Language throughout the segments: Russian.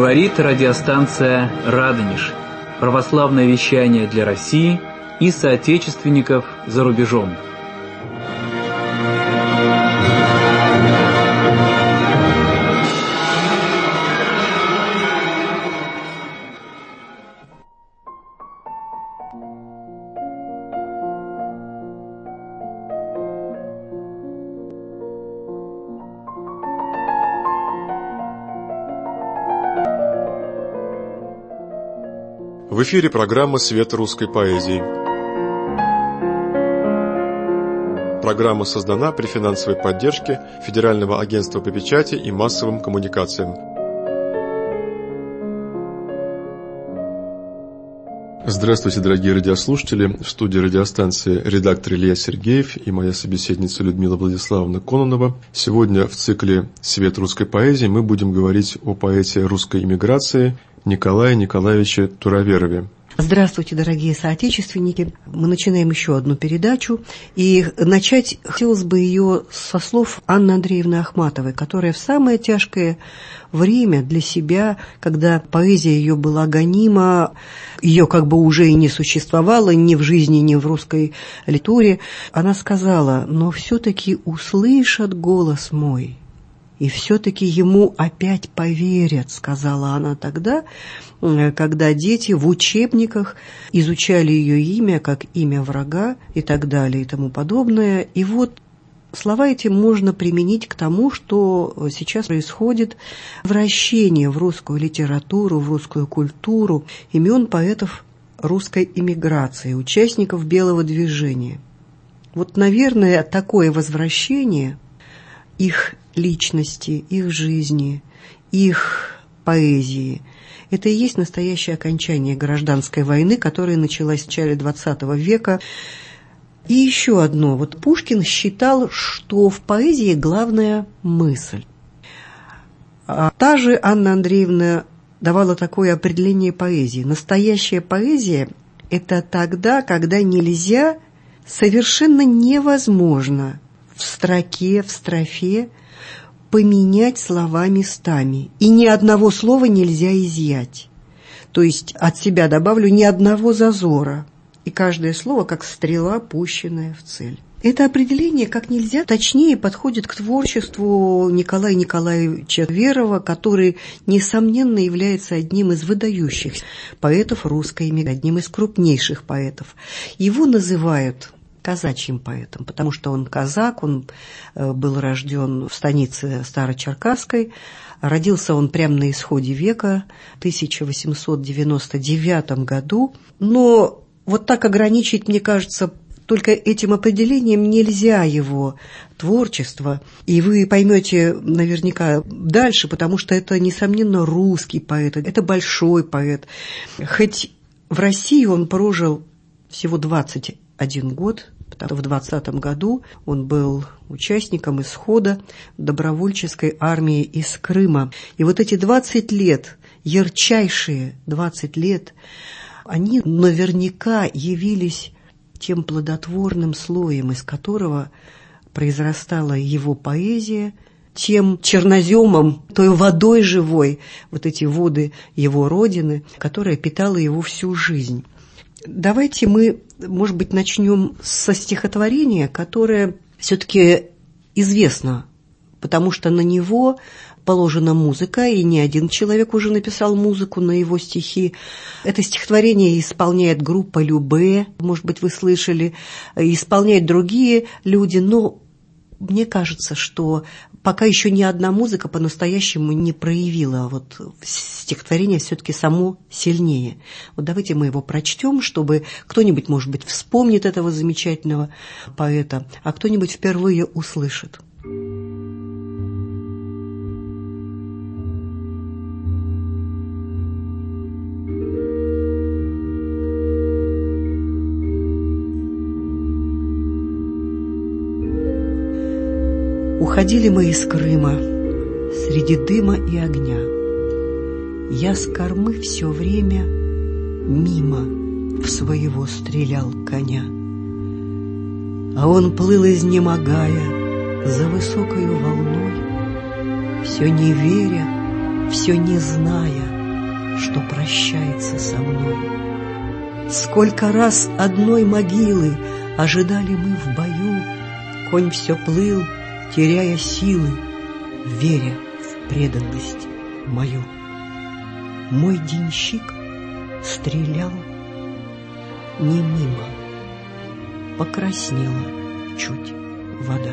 Говорит радиостанция «Радонеж». Православное вещание для России и соотечественников за рубежом. В эфире программа «Свет русской поэзии». Программа создана при финансовой поддержке Федерального агентства по печати и массовым коммуникациям. Здравствуйте, дорогие радиослушатели. В студии радиостанции редактор Илья Сергеев и моя собеседница Людмила Владиславовна Кононова. Сегодня в цикле «Свет русской поэзии» мы будем говорить о поэте русской эмиграции Николае Николаевиче Туроверове. Здравствуйте, дорогие соотечественники. Мы начинаем еще одну передачу. И начать хотелось бы ее со слов Анны Андреевны Ахматовой, которая в самое тяжкое время для себя, когда поэзия ее была гонима, ее как бы уже и не существовало ни в жизни, ни в русской литературе, она сказала: «Но все-таки услышат голос мой, и все-таки ему опять поверят», сказала она тогда, когда дети в учебниках изучали ее имя как имя врага и так далее и тому подобное. И вот слова эти можно применить к тому, что сейчас происходит вращение в русскую литературу, в русскую культуру имен поэтов русской эмиграции, участников Белого движения. Вот, наверное, такое возвращение их личности, их жизни, их поэзии – это и есть настоящее окончание гражданской войны, которая началась в начале XX века. И еще одно. Вот Пушкин считал, что в поэзии главная мысль. А та же Анна Андреевна давала такое определение поэзии. Настоящая поэзия – это тогда, когда нельзя, совершенно невозможно в строке, в строфе поменять слова местами. И ни одного слова нельзя изъять. То есть от себя добавлю ни одного зазора. И каждое слово как стрела, пущенная в цель. Это определение как нельзя точнее подходит к творчеству Николая Николаевича Туроверова, который, несомненно, является одним из выдающихся поэтов русской эмиграции, одним из крупнейших поэтов. Его называют казачьим поэтом, потому что он казак, он был рожден в станице Старочеркасской, родился он прямо на исходе века, в 1899 году, но вот так ограничить, мне кажется, только этим определением нельзя его творчество, и вы поймете наверняка дальше, потому что это, несомненно, русский поэт, это большой поэт. Хоть в России он прожил всего 21 год, в 20 году он был участником исхода добровольческой армии из Крыма. И вот эти 20 лет, ярчайшие 20 лет, они наверняка явились тем плодотворным слоем, из которого произрастала его поэзия, тем черноземом, той водой живой, вот эти воды его родины, которая питала его всю жизнь. Давайте мы, может быть, начнем со стихотворения, которое все-таки известно, потому что на него положена музыка, и не один человек уже написал музыку на его стихи. Это стихотворение исполняет группа Любэ, может быть, вы слышали, исполняют другие люди, но мне кажется, что пока еще ни одна музыка по-настоящему не проявила вот стихотворение все-таки само сильнее. Вот давайте мы его прочтем, чтобы кто-нибудь, может быть, вспомнит этого замечательного поэта, а кто-нибудь впервые услышит. Уходили мы из Крыма среди дыма и огня. Я с кормы все время мимо в своего стрелял коня. А он плыл, изнемогая, за высокою волной, все не веря, все не зная, что прощается со мной. Сколько раз одной могилы ожидали мы в бою, конь все плыл, теряя силы, веря в преданность мою. Мой денщик стрелял не мимо, покраснела чуть вода.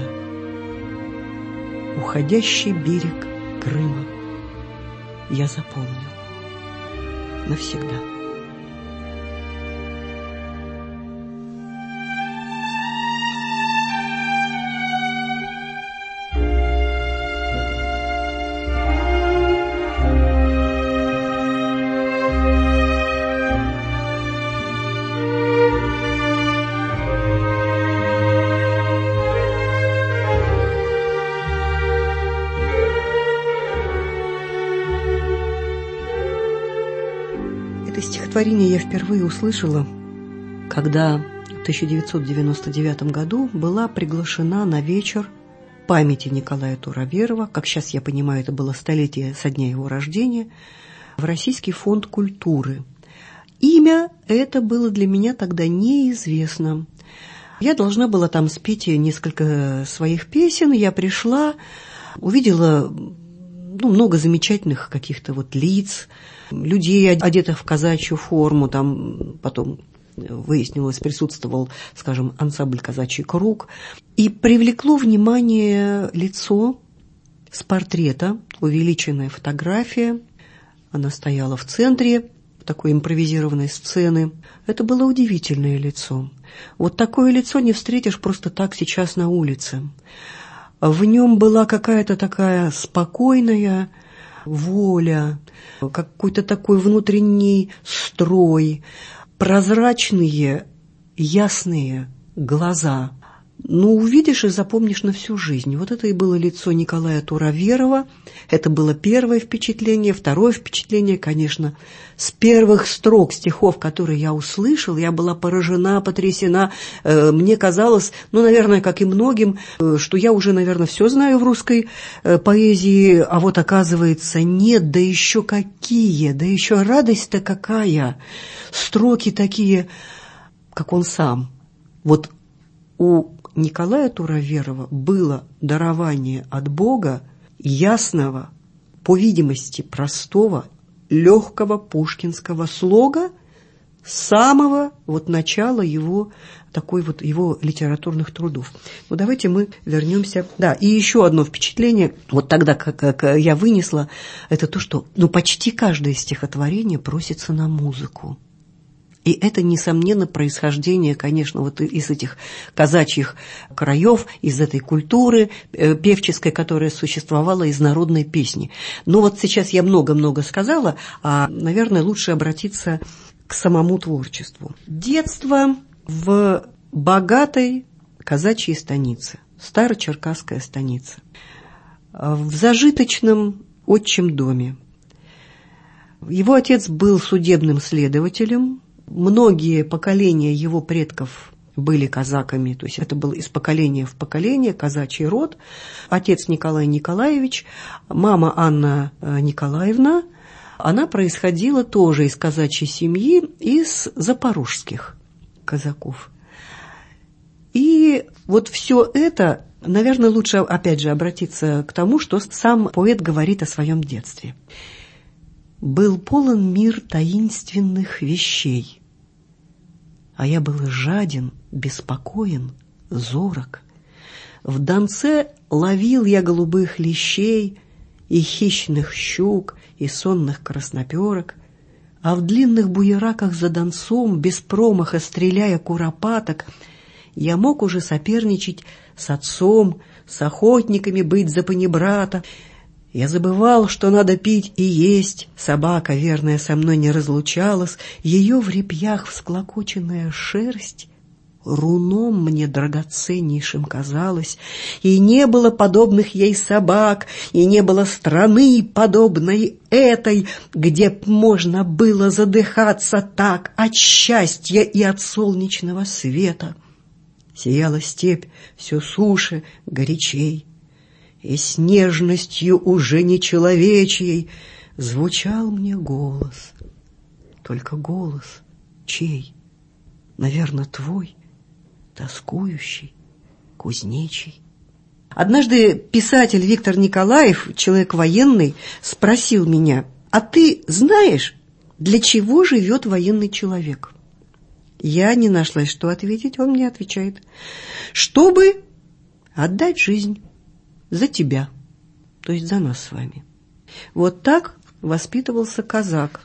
Уходящий берег Крыма я запомнил навсегда. Это стихотворение я впервые услышала, когда в 1999 году была приглашена на вечер памяти Николая Туроверова, как сейчас я понимаю, это было столетие со дня его рождения, в Российский фонд культуры. Имя это было для меня тогда неизвестно. Я должна была там спеть несколько своих песен, я пришла, увидела много замечательных каких-то лиц, людей, одетых в казачью форму, там потом выяснилось, присутствовал, скажем, ансамбль «Казачий круг», и привлекло внимание лицо с портрета, увеличенная фотография, она стояла в центре такой импровизированной сцены. Это было удивительное лицо. Вот такое лицо не встретишь просто так сейчас на улице. В нем была какая-то такая спокойная воля, какой-то такой внутренний строй, прозрачные, ясные глаза. Увидишь и запомнишь на всю жизнь. Вот это и было лицо Николая Туроверова. Это было первое впечатление. Второе впечатление, конечно, с первых строк стихов, которые я услышала, я была поражена, потрясена. Мне казалось, наверное, как и многим, что я уже, наверное, все знаю в русской поэзии, а вот оказывается нет, да еще какие, да еще радость-то какая. Строки такие, как он сам. Вот у Николая Туроверова было дарование от Бога ясного, по видимости, простого, легкого пушкинского слога с самого начала его его литературных трудов. Давайте мы вернемся. Да, и еще одно впечатление, тогда, как я вынесла, это то, что почти каждое стихотворение просится на музыку. И это, несомненно, происхождение, конечно, из этих казачьих краев, из этой культуры певческой, которая существовала из народной песни. Сейчас я много-много сказала, а, наверное, лучше обратиться к самому творчеству. Детство в богатой казачьей станице, Старочеркасская станица, в зажиточном отчим доме. Его отец был судебным следователем. Многие поколения его предков были казаками, то есть это было из поколения в поколение, казачий род. Отец Николай Николаевич, мама Анна Николаевна, она происходила тоже из казачьей семьи, из запорожских казаков. И все это, наверное, лучше опять же обратиться к тому, что сам поэт говорит о своем детстве. Был полон мир таинственных вещей, а я был жаден, беспокоен, зорок. В Донце ловил я голубых лещей и хищных щук, и сонных красноперок, а в длинных буераках за Донцом, без промаха стреляя куропаток, я мог уже соперничать с отцом, с охотниками быть за панибрата. Я забывал, что надо пить и есть, собака, верная, со мной не разлучалась, ее в репьях всклокоченная шерсть руном мне драгоценнейшим казалась, и не было подобных ей собак, и не было страны, подобной этой, где б можно было задыхаться так от счастья и от солнечного света. Сияла степь все суше, горячей, и с нежностью уже нечеловечьей звучал мне голос. Только голос чей? Наверное, твой, тоскующий, кузнечий. Однажды писатель Виктор Николаев, человек военный, спросил меня: «А ты знаешь, для чего живет военный человек?» Я не нашла, что ответить. Он мне отвечает: «Чтобы отдать жизнь за тебя, то есть за нас с вами». Вот так воспитывался казак.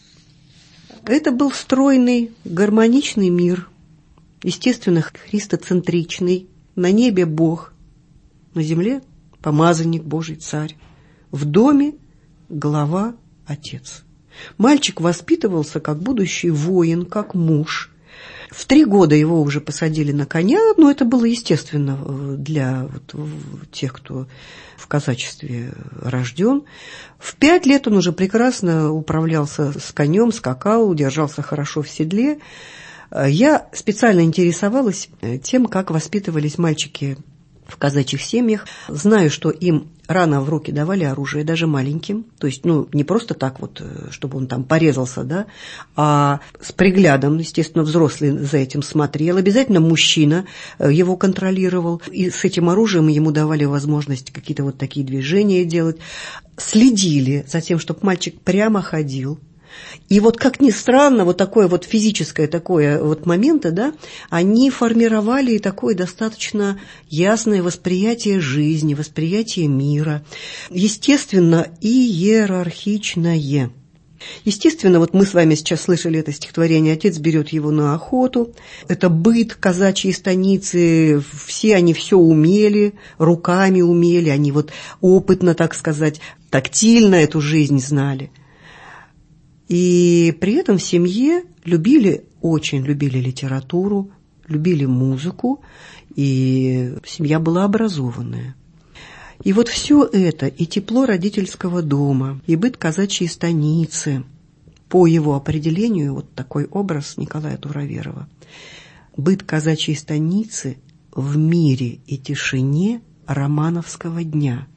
Это был стройный, гармоничный мир, естественно, христоцентричный. На небе Бог, на земле помазанник Божий царь, в доме глава отец. Мальчик воспитывался как будущий воин, как муж. В 3 года его уже посадили на коня, но это было естественно для тех, кто в казачестве рожден. В 5 лет он уже прекрасно управлялся с конем, скакал, держался хорошо в седле. Я специально интересовалась тем, как воспитывались мальчики в казачьих семьях. Знаю, что им рано в руки давали оружие, даже маленьким. То есть, не просто так вот, чтобы он там порезался, да, а с приглядом, естественно, взрослый за этим смотрел. Обязательно мужчина его контролировал. И с этим оружием ему давали возможность какие-то вот такие движения делать. Следили за тем, чтобы мальчик прямо ходил. И вот, как ни странно, вот такое вот физическое такое вот моменты, да, они формировали такое достаточно ясное восприятие жизни, восприятие мира, естественно, иерархичное. Естественно, вот мы с вами сейчас слышали это стихотворение, отец берет его на охоту, это быт, казачьи станицы, все они все умели, руками умели, они вот опытно, так сказать, тактильно эту жизнь знали. И при этом в семье очень любили литературу, любили музыку, и семья была образованная. И вот все это, и тепло родительского дома, и быт казачьей станицы, по его определению, вот такой образ Николая Дуроверова, быт казачьей станицы в мире и тишине романовского дня.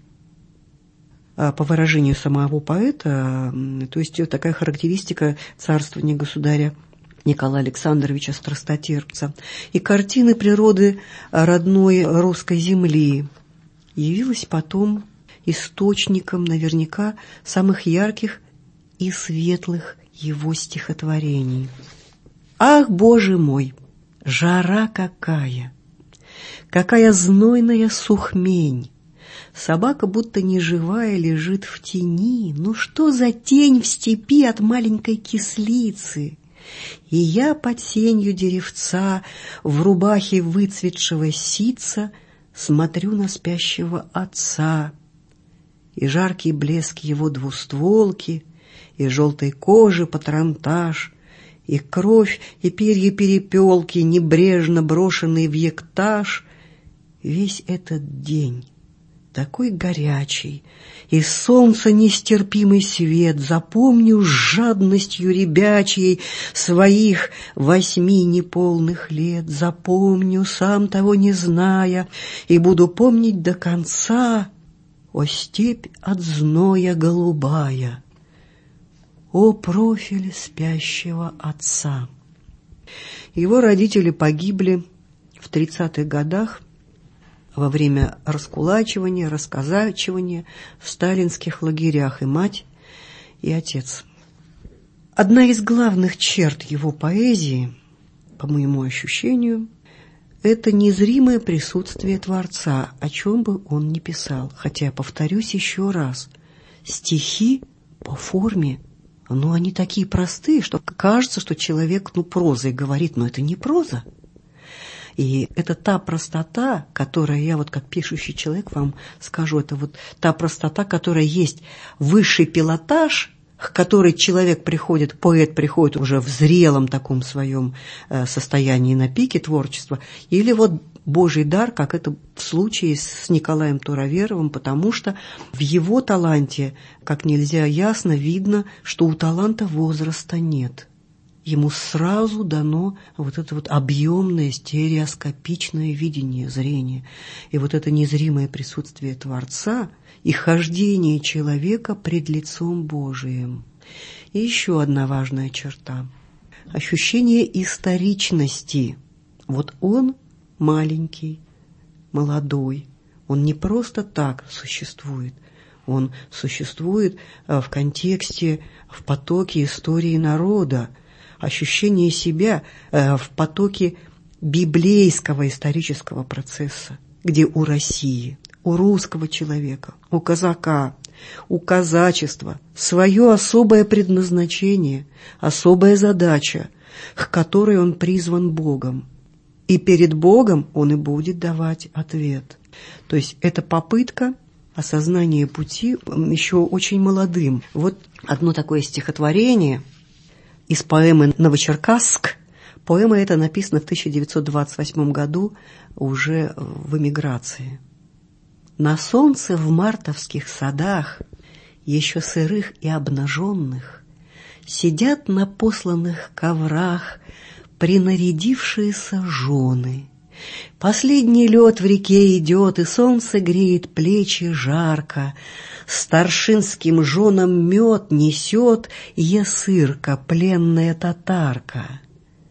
По выражению самого поэта, то есть такая характеристика царствования государя Николая Александровича Страстотерпца. И картины природы родной русской земли явилась потом источником наверняка самых ярких и светлых его стихотворений. «Ах, Боже мой, жара какая! Какая знойная сухмень! Собака будто неживая лежит в тени. Ну что за тень в степи от маленькой кислицы? И я под сенью деревца в рубахе выцветшего ситца смотрю на спящего отца. И жаркий блеск его двустволки, и желтой кожи патронтаж, и кровь, и перья перепелки, небрежно брошенные в ектаж. Весь этот день такой горячий, и солнца нестерпимый свет запомню с жадностью ребячьей своих 8 неполных лет, запомню, сам того не зная, и буду помнить до конца. О, степь от зноя голубая, о, профиль спящего отца. Его родители погибли в 30-х годах во время раскулачивания, расказачивания в сталинских лагерях, и мать, и отец. Одна из главных черт его поэзии, по моему ощущению, это незримое присутствие Творца, о чем бы он ни писал. Хотя, повторюсь еще раз, стихи по форме, они такие простые, что кажется, что человек, прозой говорит, но это не проза. И это та простота, которая, я вот как пишущий человек вам скажу, это вот та простота, которая есть высший пилотаж, к которой человек приходит, поэт приходит уже в зрелом таком своем состоянии на пике творчества, или вот Божий дар, как это в случае с Николаем Дуроверовым, потому что в его таланте как нельзя ясно видно, что у таланта возраста нет. ему сразу дано вот это вот объемное стереоскопичное видение зрения. И вот это незримое присутствие Творца и хождение человека пред лицом Божиим. И еще одна важная черта – ощущение историчности. Вот он маленький, молодой, он не просто так существует, он существует в контексте, в потоке истории народа, ощущение себя в потоке библейского исторического процесса, где у России, у русского человека, у казака, у казачества свое особое предназначение, особая задача, к которой он призван Богом. И перед Богом он и будет давать ответ. То есть это попытка осознания пути еще очень молодым. Вот одно такое стихотворение из поэмы «Новочеркасск». Поэма эта написана в 1928 году уже в эмиграции. На солнце в мартовских садах, еще сырых и обнаженных, сидят на посланных коврах принарядившиеся жены. Последний лед в реке идет, и солнце греет плечи жарко. Старшинским женам мед несет ясырка, пленная татарка.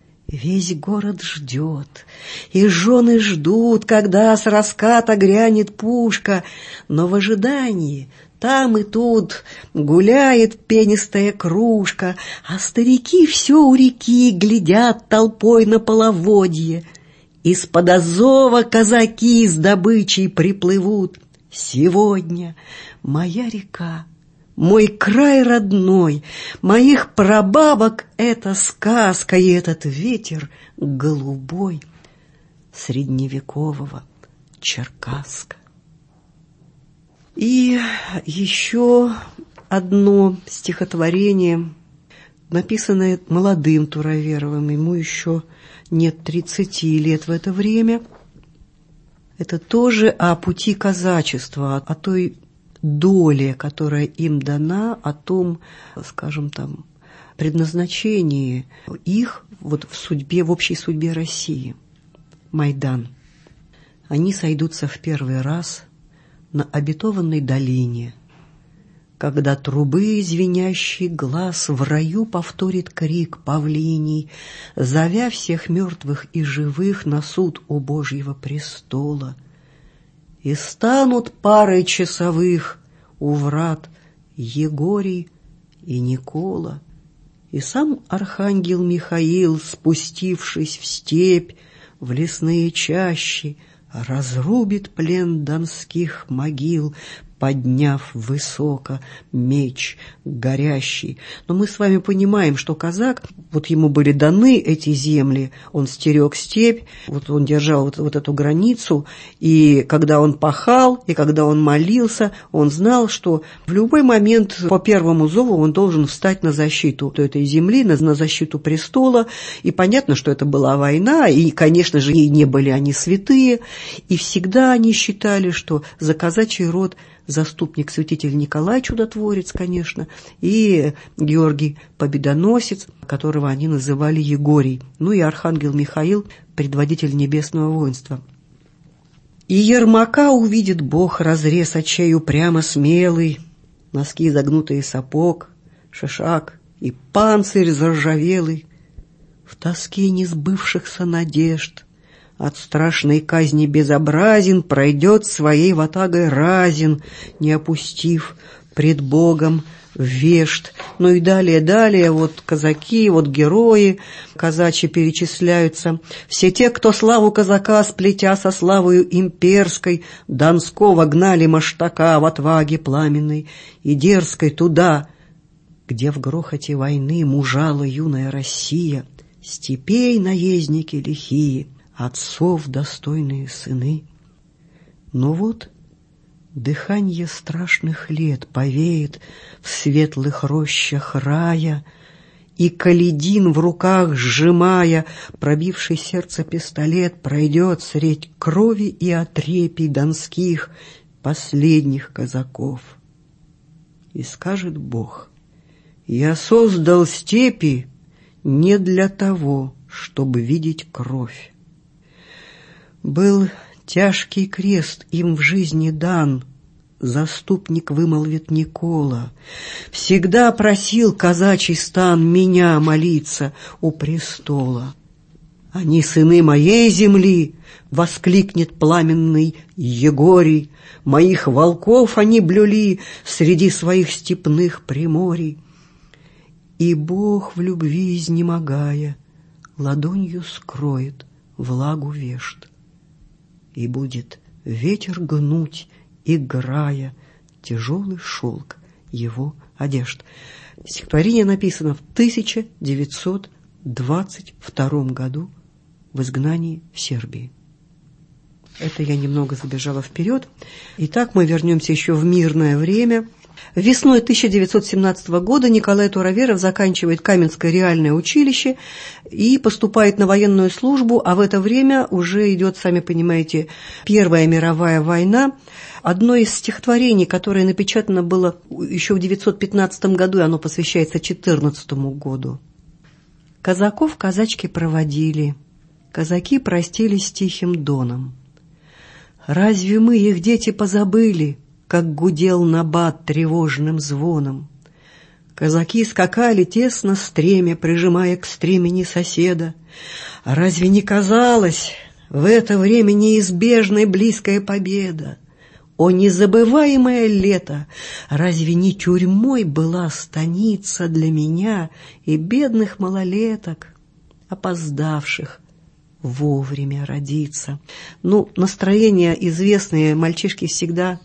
Весь город ждет, и жены ждут, когда с раската грянет пушка, но в ожидании там и тут гуляет пенистая кружка, а старики все у реки глядят толпой на половодье. Из-под Азова казаки с добычей приплывут. Сегодня моя река, мой край родной, моих прабабок эта сказка и этот ветер голубой средневекового Черкасска. И еще одно стихотворение, написанное молодым Туроверовым, ему еще нет 30 лет в это время. Это тоже о пути казачества, о той доле, которая им дана, о том, скажем там, предназначении их вот в судьбе, в общей судьбе России. Майдан. Они сойдутся в первый раз на обетованной долине, когда трубы звенящий глаз в раю повторит крик павлиний, зовя всех мертвых и живых на суд у Божьего престола. И станут парой часовых у врат Егорий и Никола, и сам архангел Михаил, спустившись в степь, в лесные чащи, разрубит плен донских могил, подняв высоко меч горящий. Но мы с вами понимаем, что казак, вот ему были даны эти земли, он стерег степь, вот он держал вот эту границу, и когда он пахал, и когда он молился, он знал, что в любой момент по первому зову он должен встать на защиту этой земли, на защиту престола, и понятно, что это была война, и, конечно же, и не были они святые, и всегда они считали, что за казачий род заступник святитель Николай Чудотворец, конечно, и Георгий Победоносец, которого они называли Егорий, ну и архангел Михаил, предводитель небесного воинства. И Ермака увидит Бог, разрез очей упрямо смелый, носки загнутые сапог, шишак и панцирь заржавелый, в тоске несбывшихся надежд. От страшной казни безобразен пройдет своей ватагой разин, не опустив пред Богом вешт. Ну и далее, вот казаки, вот герои казачьи перечисляются. Все те, кто славу казака, сплетя со славою имперской, Донского гнали маштака в отваге пламенной и дерзкой туда, где в грохоте войны мужала юная Россия, степей наездники лихие, отцов достойные сыны. Но вот дыханье страшных лет повеет в светлых рощах рая, и Каледин в руках сжимая, пробивший сердце пистолет, пройдет средь крови и отрепий донских последних казаков. И скажет Бог: «Я создал степи не для того, чтобы видеть кровь. Был тяжкий крест им в жизни дан, заступник вымолвит Никола. Всегда просил казачий стан меня молиться у престола. «Они сыны моей земли!» — воскликнет пламенный Егорий. «Моих волков они блюли среди своих степных приморий». И Бог в любви изнемогая ладонью скроет влагу вешт. И будет ветер гнуть, играя, тяжелый шелк его одежд. Стихотворение написано в 1922 году в изгнании в Сербии. Это я немного забежала вперед. Итак, мы вернемся еще в мирное время. Весной 1917 года Николай Туроверов заканчивает Каменское реальное училище и поступает на военную службу, а в это время уже идет, сами понимаете, Первая мировая война. Одно из стихотворений, которое напечатано было еще в 1915 году, и оно посвящается 1914 году. «Казаков казачки проводили, казаки простились с тихим доном. Разве мы, их дети, позабыли, как гудел набат тревожным звоном? Казаки скакали тесно стремя, прижимая к стремени соседа. А разве не казалось в это время неизбежной близкая победа? О, незабываемое лето! Разве не тюрьмой была станица для меня и бедных малолеток, опоздавших вовремя родиться?» Ну, настроения известные, мальчишки всегда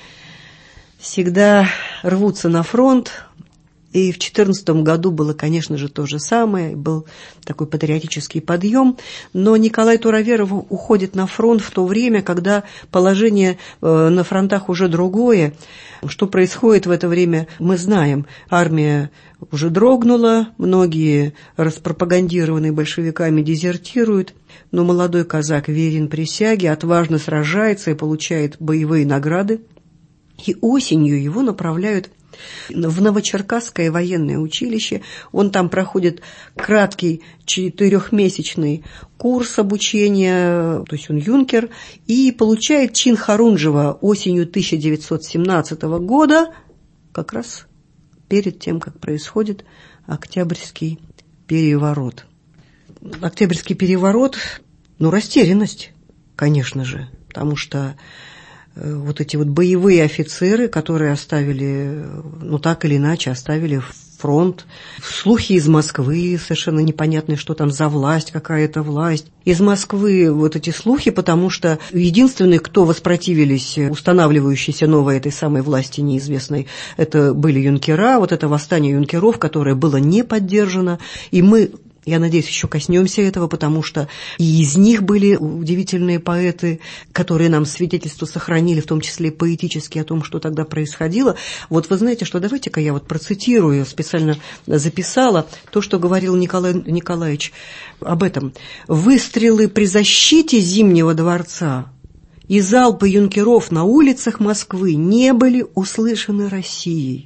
рвутся на фронт. И в 2014 году было, конечно же, то же самое, был такой патриотический подъем. Но Николай Туроверов уходит на фронт в то время, когда положение на фронтах уже другое. Что происходит в это время, мы знаем. Армия уже дрогнула, многие распропагандированные большевиками дезертируют. Но молодой казак верен присяге, отважно сражается и получает боевые награды. И осенью его направляют в Новочеркасское военное училище. Он там проходит краткий 4-месячный курс обучения, то есть он юнкер, и получает чин хорунжего осенью 1917 года, как раз перед тем, как происходит Октябрьский переворот. Октябрьский переворот, растерянность, конечно же, потому что вот эти вот боевые офицеры, которые оставили, так или иначе оставили фронт, слухи из Москвы, совершенно непонятно, что там за власть, какая-то власть. Из Москвы вот эти слухи, потому что единственные, кто воспротивились устанавливающейся новой этой самой власти неизвестной, это были юнкера, вот это восстание юнкеров, которое было не поддержано, и мы... Я надеюсь, еще коснемся этого, потому что и из них были удивительные поэты, которые нам свидетельство сохранили, в том числе и поэтически, о том, что тогда происходило. Вот вы знаете, что давайте-ка я процитирую, специально записала то, что говорил Николай Николаевич об этом. «Выстрелы при защите Зимнего дворца и залпы юнкеров на улицах Москвы не были услышаны Россией.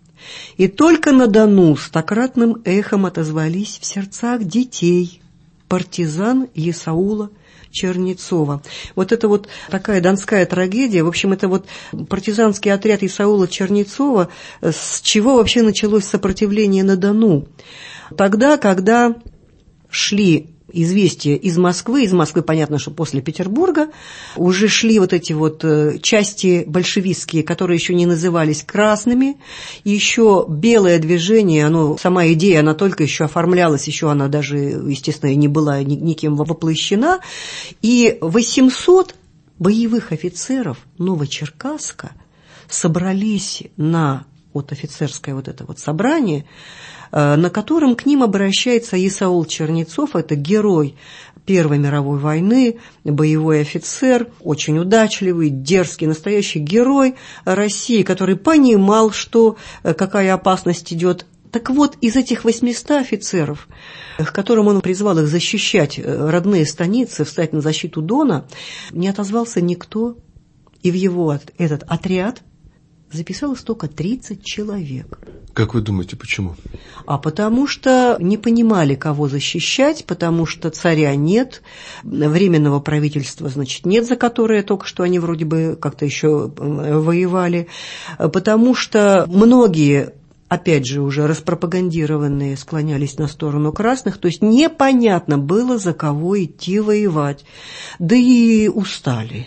И только на Дону стократным эхом отозвались в сердцах детей, партизан Исаула Чернецова». Вот это вот такая донская трагедия. В общем, это вот партизанский отряд Исаула Чернецова, с чего вообще началось сопротивление на Дону. Тогда, когда шли известия из Москвы, понятно, что после Петербурга, уже шли вот эти вот части большевистские, которые еще не назывались красными, еще белое движение, сама идея, она только еще оформлялась, еще она даже, естественно, не была никем воплощена, и 800 боевых офицеров Новочеркасска собрались на офицерское это собрание, на котором к ним обращается Исаул Чернецов, это герой Первой мировой войны, боевой офицер, очень удачливый, дерзкий, настоящий герой России, который понимал, какая опасность идет. Так вот, из этих 800 офицеров, к которым он призвал их защищать родные станицы, встать на защиту Дона, не отозвался никто, и в его этот отряд записалось только 30 человек. Как вы думаете, почему? А потому что не понимали, кого защищать, потому что царя нет, временного правительства, значит, нет, за которое только что они вроде бы как-то еще воевали, потому что многие, опять же, уже распропагандированные, склонялись на сторону красных, то есть непонятно было, за кого идти воевать, да и устали.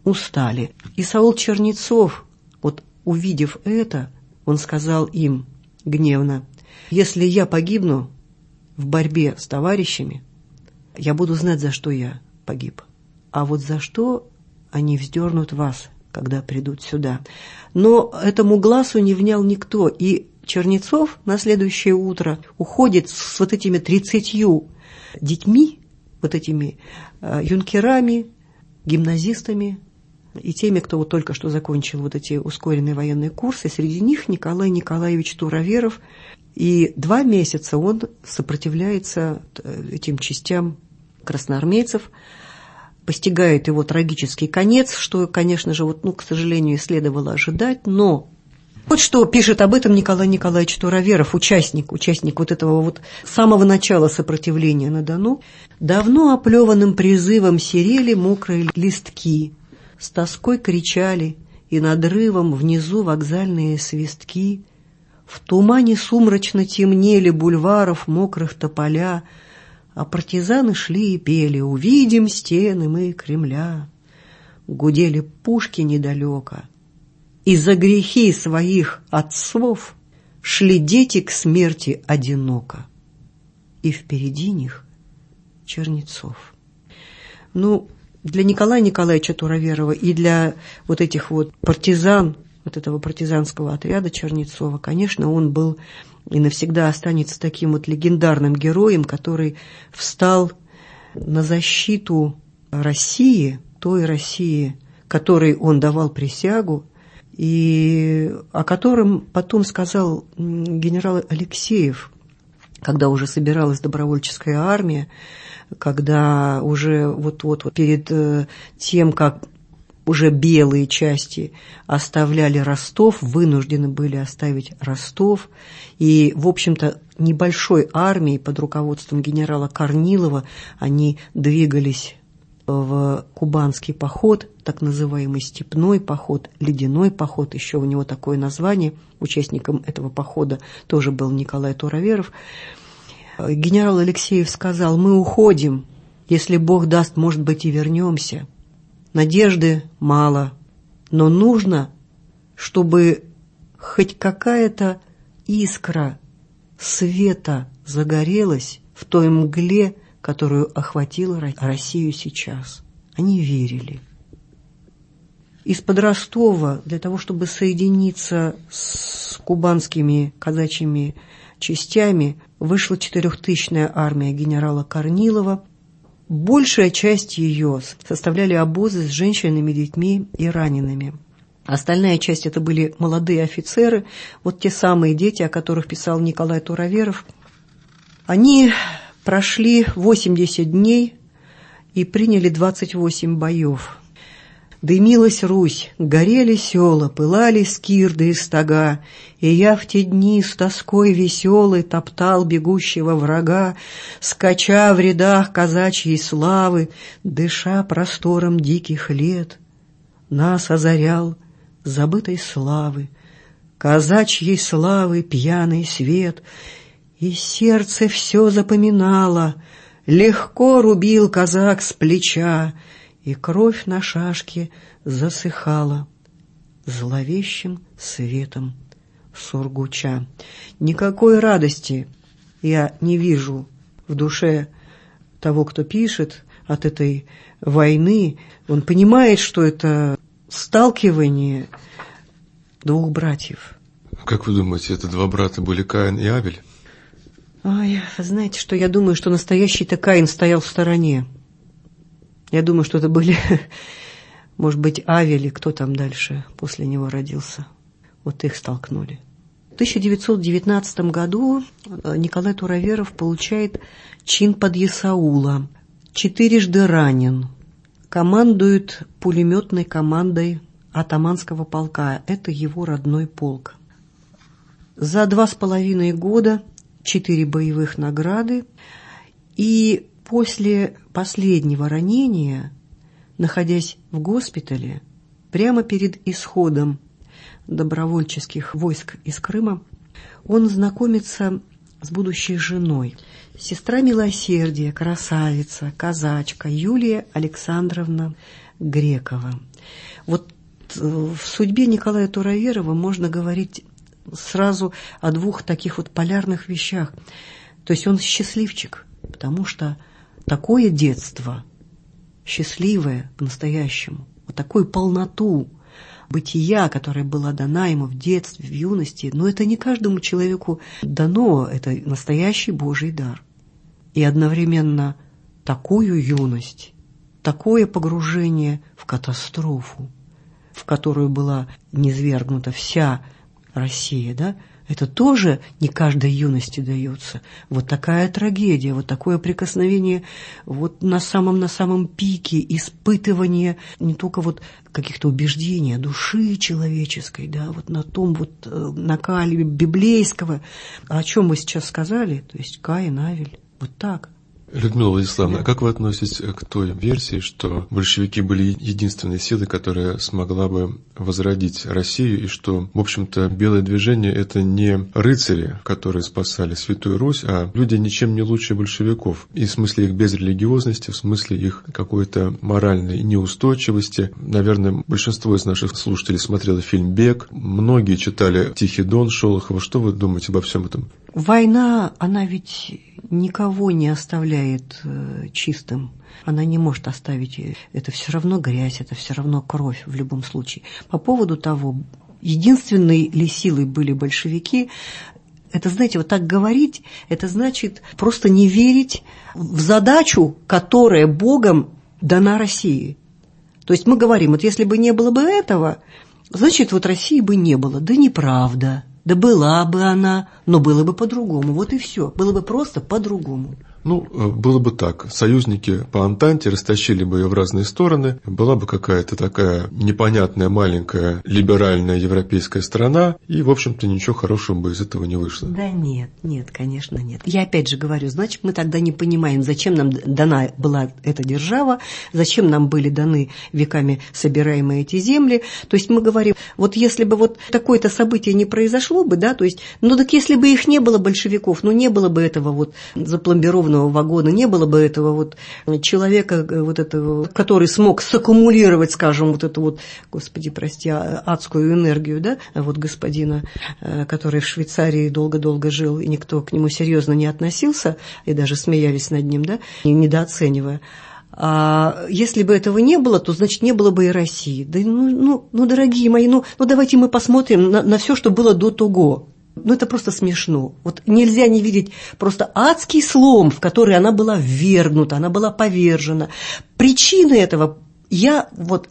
И Саул Чернецов, вот увидев это, он сказал им гневно: «Если я погибну в борьбе с товарищами, я буду знать, за что я погиб. А вот за что они вздернут вас, когда придут сюда». Но этому глазу не внял никто, и Чернецов на следующее утро уходит с вот этими 30 детьми, вот этими юнкерами, гимназистами, и теми, кто вот только что закончил вот эти ускоренные военные курсы. Среди них Николай Николаевич Туроверов. И 2 месяца он сопротивляется этим частям красноармейцев, постигает его трагический конец, что, конечно же, вот, к сожалению, следовало ожидать. Но вот что пишет об этом Николай Николаевич Туроверов, участник вот этого вот самого начала сопротивления на Дону. «Давно оплеванным призывом серели мокрые листки, с тоской кричали, и надрывом внизу вокзальные свистки. В тумане сумрачно темнели бульваров мокрых тополя, а партизаны шли и пели: увидим стены мы Кремля. Гудели пушки недалеко, и за грехи своих отцов шли дети к смерти одиноко. И впереди них Чернецов». Для Николая Николаевича Туроверова и для вот этих вот партизан, вот этого партизанского отряда Чернецова, конечно, он был и навсегда останется таким вот легендарным героем, который встал на защиту России, той России, которой он давал присягу, и о котором потом сказал генерал Алексеев, когда уже собиралась добровольческая армия, когда уже вот перед тем, как уже белые части оставляли Ростов, вынуждены были оставить Ростов, и, в общем-то, небольшой армией под руководством генерала Корнилова они двигались в кубанский поход, так называемый степной поход, ледяной поход, еще у него такое название. Участником этого похода тоже был Николай Туроверов. Генерал Алексеев сказал: «Мы уходим, если Бог даст, может быть, и вернемся. Надежды мало, но нужно, чтобы хоть какая-то искра света загорелась в той мгле, которую охватила Россию сейчас». Они верили. Из-под Ростова для того, чтобы соединиться с кубанскими казачьими частями, вышла 4000-я армия генерала Корнилова. Большая часть ее составляли обозы с женщинами, детьми и ранеными. Остальная часть – это были молодые офицеры, вот те самые дети, о которых писал Николай Туроверов. Они прошли 80 дней и приняли 28 боев. Дымилась Русь, горели села, пылали скирды и стога, и я в те дни с тоской веселой топтал бегущего врага, скача в рядах казачьей славы, дыша простором диких лет. Нас озарял забытой славы, казачьей славы пьяный свет, и сердце все запоминало, легко рубил казак с плеча, и кровь на шашке засыхала зловещим светом сургуча. Никакой радости я не вижу в душе того, кто пишет от этой войны. Он понимает, что это сталкивание двух братьев. Как вы думаете, это 2 брата были Каин и Авель? Ой, знаете, что я думаю, что настоящий-то Каин стоял в стороне. Я думаю, что это были, может быть, Авель, и кто там дальше после него родился. Вот их столкнули. В 1919 году Николай Туроверов получает чин подъясаула. 4-жды ранен. Командует пулеметной командой атаманского полка. Это его родной полк. За 2,5 года 4 боевых награды. И после последнего ранения, находясь в госпитале, прямо перед исходом добровольческих войск из Крыма, он знакомится с будущей женой. Сестра милосердия, красавица, казачка Юлия Александровна Грекова. Вот в судьбе Николая Туроверова можно говорить сразу о 2 таких вот полярных вещах. То есть он счастливчик, потому что такое детство, счастливое по-настоящему, вот такую полноту бытия, которая была дана ему в детстве, в юности, но это не каждому человеку дано, это настоящий Божий дар. И одновременно такую юность, такое погружение в катастрофу, в которую была низвергнута вся Россия, да, это тоже не каждой юности дается. Вот такая трагедия, вот такое прикосновение вот на самом пике испытывания не только вот каких-то убеждений, а души человеческой, да, вот на том вот накале библейского. О чем мы сейчас сказали, то есть Каин, Авель, вот так. Людмила Владиславовна, а как вы относитесь к той версии, что большевики были единственной силой, которая смогла бы возродить Россию, и что, в общем-то, белое движение – это не рыцари, которые спасали Святую Русь, а люди ничем не лучше большевиков. И в смысле их безрелигиозности, в смысле их какой-то моральной неустойчивости. Наверное, большинство из наших слушателей смотрело фильм «Бег», многие читали «Тихий Дон» Шолохова. Что вы думаете обо всем этом? Война, она ведь никого не оставляет чистым. Она не может оставить. Это все равно грязь, это все равно кровь в любом случае. По поводу того, единственной ли силой были большевики, это, знаете, вот так говорить, это значит просто не верить в задачу, которая Богом дана России. То есть мы говорим, вот если бы не было бы этого, значит, вот России бы не было. Да неправда. Да была бы она, но было бы по-другому. Вот и все. Было бы просто по-другому. Ну, было бы так. Союзники по Антанте растащили бы ее в разные стороны. Была бы какая-то такая непонятная, маленькая, либеральная европейская страна. И, в общем-то, ничего хорошего бы из этого не вышло. Да нет, конечно, нет. Я опять же говорю, значит, мы тогда не понимаем, зачем нам дана была эта держава, зачем нам были даны веками собираемые эти земли. То есть мы говорим, вот если бы вот такое-то событие не произошло бы, да, то есть, ну так если бы их не было, большевиков, ну не было бы этого вот запломбированного вагона, не было бы этого вот человека, вот этого, который смог саккумулировать, скажем, вот эту вот, господи, прости, адскую энергию, да, вот господина, который в Швейцарии долго-долго жил, и никто к нему серьезно не относился, и даже смеялись над ним, да, недооценивая. А если бы этого не было, то, значит, не было бы и России. Да, ну дорогие мои, ну давайте мы посмотрим на все, что было до того. Ну, это просто смешно. Вот нельзя не видеть просто адский слом, в который она была ввергнута, она была повержена. Причины этого я,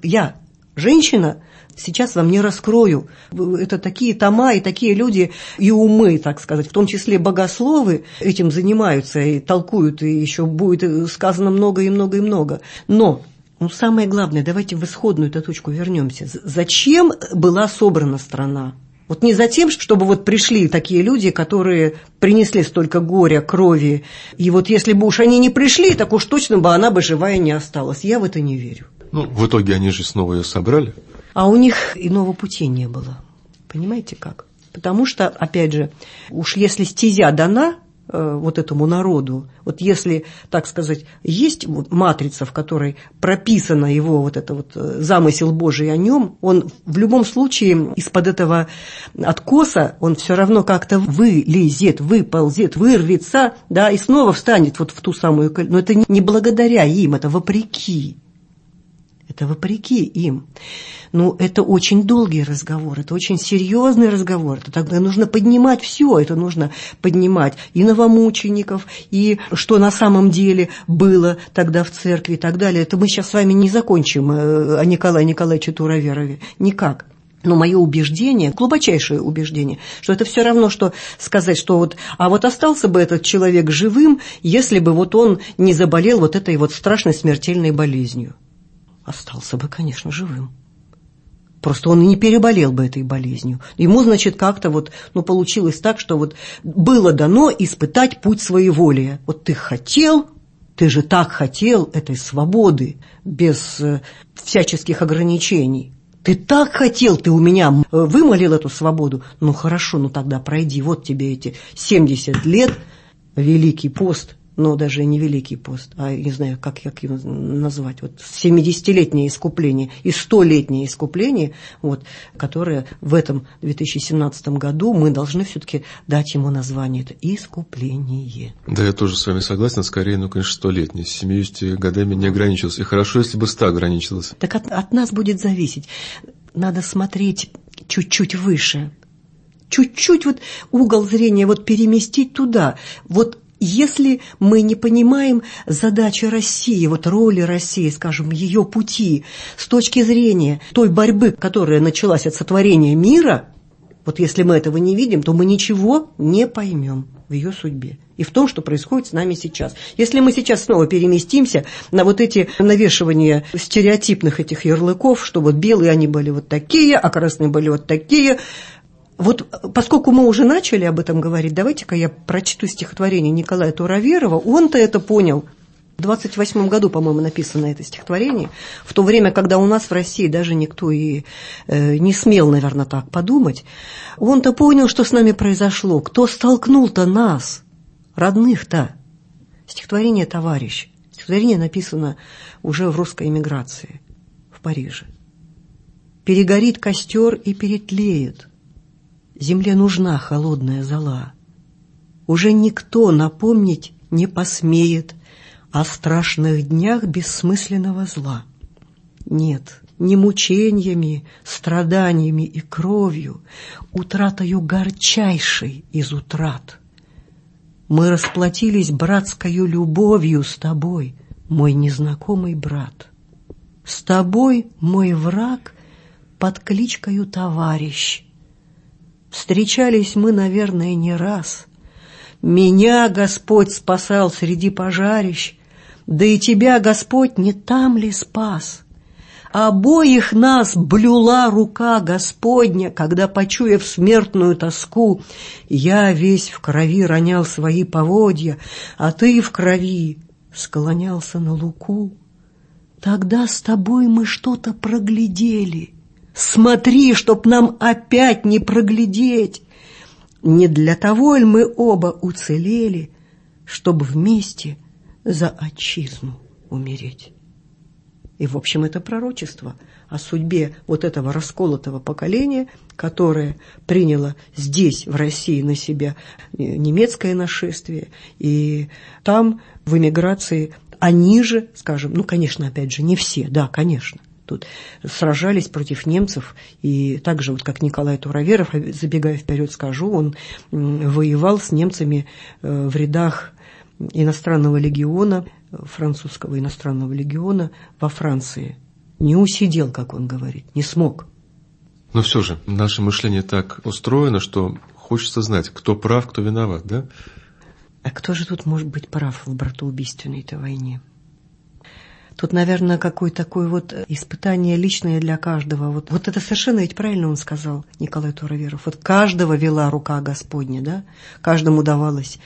женщина, сейчас вам не раскрою. Это такие тома и такие люди, и умы, так сказать, в том числе богословы этим занимаются и толкуют, и еще будет сказано много и много и много. Но самое главное, давайте в исходную эту точку вернемся. Зачем была собрана страна? Вот не за тем, чтобы вот пришли такие люди, которые принесли столько горя, крови, и вот если бы уж они не пришли, так уж точно бы она бы живая не осталась. Я в это не верю. Ну, в итоге они же снова ее собрали. А у них иного пути не было. Понимаете как? Потому что, опять же, уж если стезя дана вот этому народу, вот если, так сказать, есть вот матрица, в которой прописано его вот это вот замысел Божий о нем, он в любом случае из-под этого откоса, он все равно как-то вылезет, выползет, вырвется, да, и снова встанет вот в ту самую... Но это не благодаря им, это вопреки. Это вопреки им. Ну, это очень долгий разговор, это очень серьезный разговор. Это тогда нужно поднимать все, это нужно поднимать и новомучеников, и что на самом деле было тогда в церкви и так далее. Это мы сейчас с вами не закончим о Николае Николаевиче Туроверове. Никак. Но мое убеждение, глубочайшее убеждение, что это все равно, что сказать, что вот, а вот остался бы этот человек живым, если бы вот он не заболел вот этой вот страшной смертельной болезнью. Остался бы, конечно, живым. Просто он и не переболел бы этой болезнью. Ему, значит, как-то вот, получилось так, что вот было дано испытать путь своеволия. Вот ты хотел, ты же так хотел этой свободы, без всяческих ограничений. Ты так хотел, ты у меня вымолил эту свободу. Ну хорошо, тогда пройди, вот тебе эти 70 лет, Великий пост, но даже не Великий пост, а не знаю, как его назвать, вот 70-летнее искупление и 100-летнее искупление, вот, которое в этом 2017 году мы должны все-таки дать ему название, это искупление. Да, я тоже с вами согласен, скорее, конечно, 100-летнее, с 70 годами не ограничилось, и хорошо, если бы 100 ограничилось. Так от нас будет зависеть, надо смотреть чуть-чуть выше, чуть-чуть вот угол зрения вот переместить туда, вот. Если мы не понимаем задачи России, вот роли России, скажем, ее пути, с точки зрения той борьбы, которая началась от сотворения мира, вот если мы этого не видим, то мы ничего не поймем в ее судьбе и в том, что происходит с нами сейчас. Если мы сейчас снова переместимся на вот эти навешивания стереотипных этих ярлыков, что вот белые они были вот такие, а красные были вот такие. Вот поскольку мы уже начали об этом говорить, давайте-ка я прочту стихотворение Николая Туроверова. Он-то это понял. В 28 году, по-моему, написано это стихотворение, в то время, когда у нас в России даже никто и не смел, наверное, так подумать. Он-то понял, что с нами произошло. Кто столкнул-то нас, родных-то? Стихотворение «Товарищ». Стихотворение написано уже в русской эмиграции, в Париже. «Перегорит костер и перетлеет. Земле нужна холодная зола. Уже никто напомнить не посмеет о страшных днях бессмысленного зла. Нет, не мучениями, страданиями и кровью, утратою горчайшей из утрат. Мы расплатились братскою любовью с тобой, мой незнакомый брат. С тобой, мой враг, под кличкою Товарищ. Встречались мы, наверное, не раз. Меня Господь спасал среди пожарищ, да и тебя, Господь, не там ли спас? Обоих нас блюла рука Господня, когда, почуяв смертную тоску, я весь в крови ронял свои поводья, а ты в крови склонялся на луку. Тогда с тобой мы что-то проглядели. Смотри, чтоб нам опять не проглядеть. Не для того ли мы оба уцелели, чтобы вместе за отчизну умереть? И, в общем, это пророчество о судьбе вот этого расколотого поколения, которое приняло здесь, в России, на себя немецкое нашествие. И там, в эмиграции, они же, скажем, конечно, опять же, не все, да, конечно, тут сражались против немцев, и так же, вот как Николай Туроверов, забегая вперед скажу, он воевал с немцами в рядах иностранного легиона, французского иностранного легиона во Франции. Не усидел, как он говорит, не смог. Но все же, наше мышление так устроено, что хочется знать, кто прав, кто виноват, да? А кто же тут может быть прав в братоубийственной-то войне? Тут, наверное, какое-то такое вот испытание личное для каждого. Вот это совершенно ведь правильно он сказал, Николай Туроверов. Вот каждого вела рука Господня, да? Каждому давалось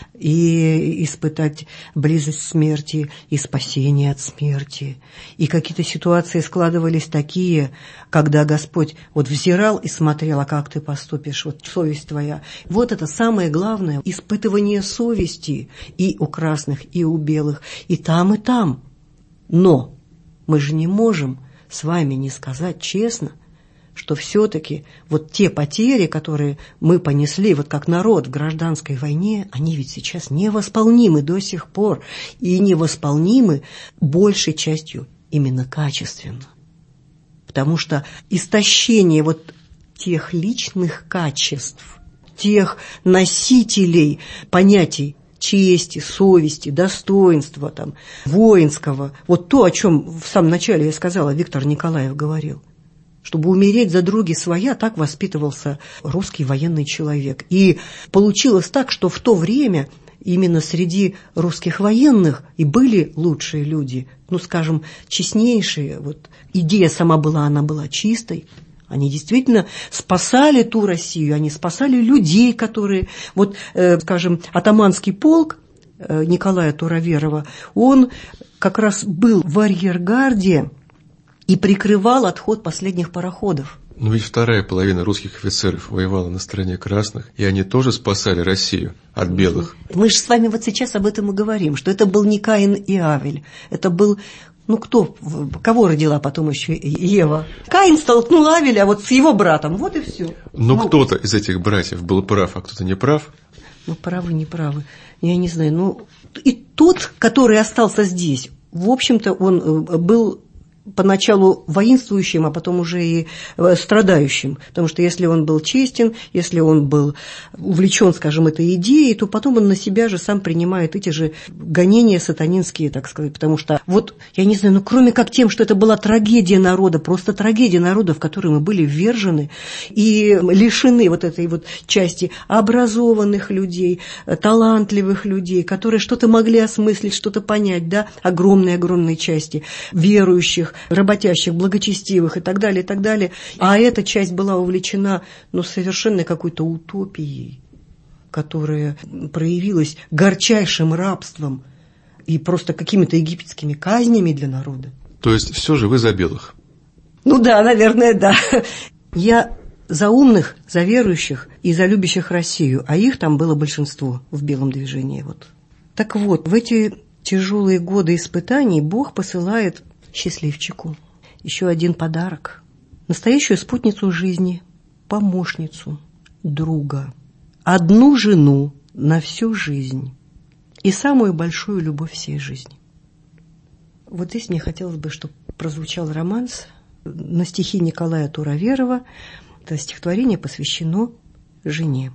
и испытать близость смерти, и спасение от смерти. И какие-то ситуации складывались такие, когда Господь вот взирал и смотрел, а как ты поступишь, вот совесть твоя. Вот это самое главное, испытывание совести и у красных, и у белых, и там, и там. Но мы же не можем с вами не сказать честно, что все-таки вот те потери, которые мы понесли, вот как народ в гражданской войне, они ведь сейчас невосполнимы до сих пор. И невосполнимы большей частью именно качественно. Потому что истощение вот тех личных качеств, тех носителей понятий, чести, совести, достоинства, там, воинского. Вот то, о чем в самом начале я сказала, Виктор Николаев говорил. Чтобы умереть за други своя, так воспитывался русский военный человек. И получилось так, что в то время именно среди русских военных и были лучшие люди, скажем, честнейшие. Вот идея сама была, она была чистой. Они действительно спасали ту Россию, они спасали людей, которые... Вот, скажем, атаманский полк Николая Туроверова, он как раз был в арьергарде и прикрывал отход последних пароходов. Но ведь вторая половина русских офицеров воевала на стороне красных, и они тоже спасали Россию от белых. Мы же с вами вот сейчас об этом и говорим, что это был не Каин и Авель, это был... кого родила потом еще Ева? Каин столкнул Авеля вот с его братом, вот и все. Но кто-то из этих братьев был прав, а кто-то не прав. Правы, не правы. Я не знаю, и тот, который остался здесь, в общем-то, он был поначалу воинствующим, а потом уже и страдающим. Потому что если он был честен, если он был увлечен, скажем, этой идеей, то потом он на себя же сам принимает эти же гонения сатанинские, так сказать. Потому что, вот, я не знаю, кроме как тем, что это была трагедия народа, просто трагедия народа, в которой мы были ввержены и лишены вот этой вот части образованных людей, талантливых людей, которые что-то могли осмыслить, что-то понять, да, огромной части верующих, работящих, благочестивых и так далее, и так далее. А эта часть была увлечена, совершенно какой-то утопией, которая проявилась горчайшим рабством и просто какими-то египетскими казнями для народа. То есть все же вы за белых? Да, наверное, да. Я за умных, за верующих и за любящих Россию, а их там было большинство в белом движении. Вот. Так вот, в эти тяжелые годы испытаний Бог посылает счастливчику еще один подарок. Настоящую спутницу жизни, помощницу, друга, одну жену на всю жизнь и самую большую любовь всей жизни. Вот здесь мне хотелось бы, чтобы прозвучал романс на стихи Николая Туроверова. Это стихотворение посвящено жене.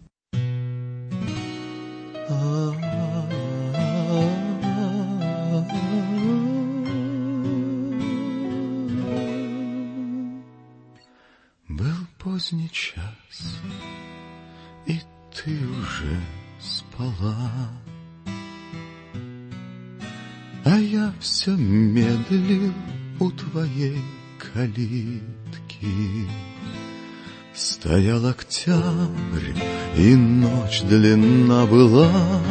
Поздний час, и ты уже спала, а я все медлил у твоей калитки. Стоял октябрь, и ночь длинна была,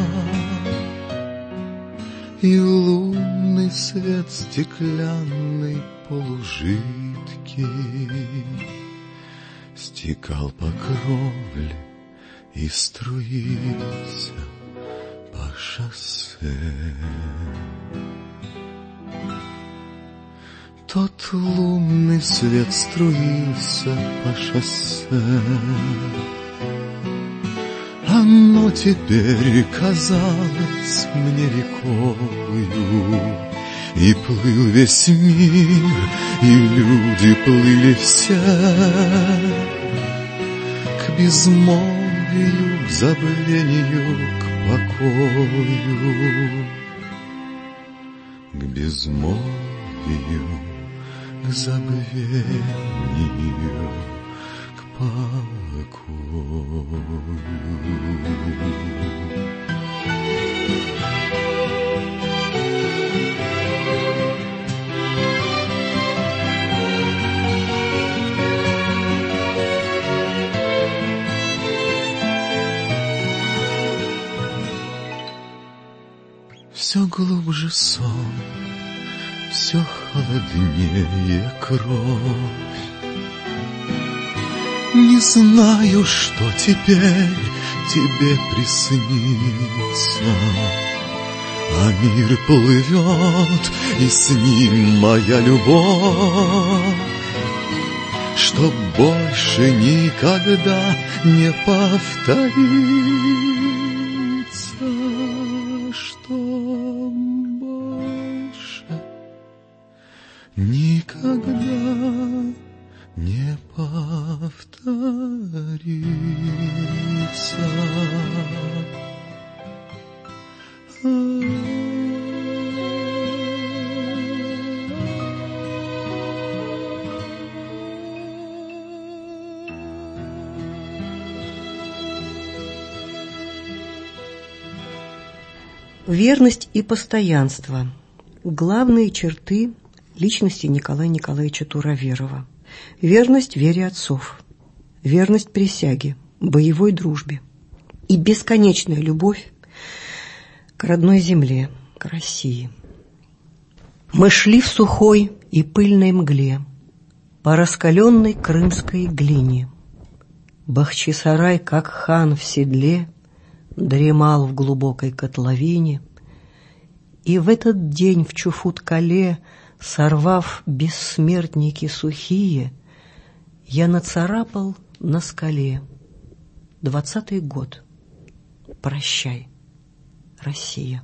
и лунный свет стеклянный полужидкий стекал по кровле и струился по шоссе. Тот лунный свет струился по шоссе. Оно теперь казалось мне рекою, и плыл весь мир, и люди плыли все к безмолвию, к забвению, к покою, к безмолвию, к забвению, к покою. Все глубже сон, все холоднее кровь. Не знаю, что теперь тебе приснится, а мир плывет, и с ним моя любовь, что больше никогда не повторится. Никогда не повторится. Верность и постоянство – главные черты личности Николая Николаевича Туроверова. верность вере отцов, верность присяге, боевой дружбе и бесконечная любовь к родной земле, к России. Мы шли в сухой и пыльной мгле по раскаленной крымской глине. Бахчисарай, как хан в седле, дремал в глубокой котловине. И в этот день в Чуфут-Кале, сорвав бессмертники сухие, я нацарапал на скале 20-й год. Прощай, Россия.